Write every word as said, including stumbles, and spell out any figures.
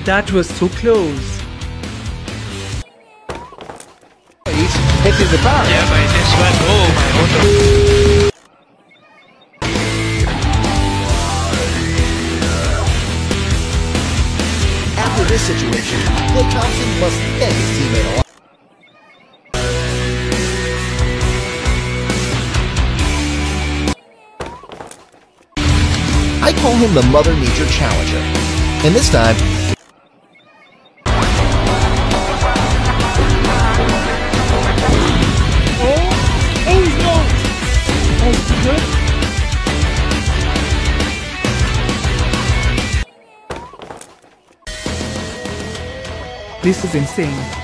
That was so close. Hitting the bar. Yeah, but this one, oh my god. After this situation, Klay Thompson must thank his teammate a lot. I call him the Mother Nature Challenger. And this time, This is insane.